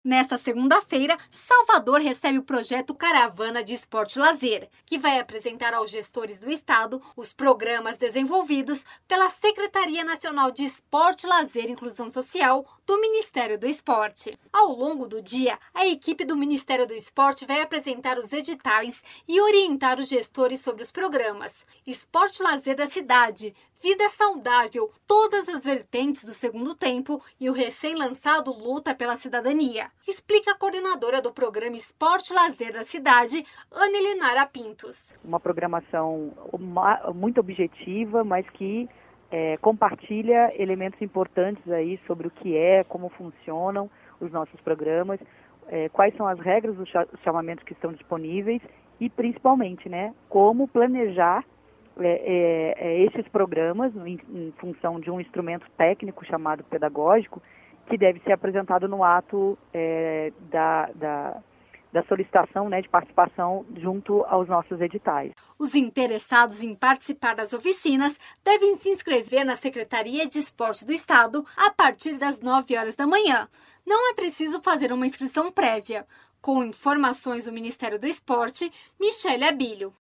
Nesta segunda-feira, Salvador recebe o projeto Caravana de Esporte e Lazer, que vai apresentar aos gestores do estado os programas desenvolvidos pela Secretaria Nacional de Esporte, Lazer e Inclusão Social do Ministério do Esporte. Ao longo do dia, a equipe do Ministério do Esporte vai apresentar os editais e orientar os gestores sobre os programas Esporte e Lazer da cidade, Vida Saudável, todas as vertentes do segundo tempo e o recém-lançado Luta pela Cidadania, explica a coordenadora do programa Esporte e Lazer da cidade, Ana Elinara Pintos. Uma programação muito objetiva, mas que compartilha elementos importantes aí sobre o que como funcionam os nossos programas, quais são as regras dos chamamentos que estão disponíveis e principalmente, como planejar esses programas em função de um instrumento técnico chamado pedagógico, que deve ser apresentado no ato da solicitação de participação junto aos nossos editais. Os interessados em participar das oficinas devem se inscrever na Secretaria de Esporte do Estado a partir das 9 horas da manhã. Não é preciso fazer uma inscrição prévia. Com informações do Ministério do Esporte, Michele Abílio.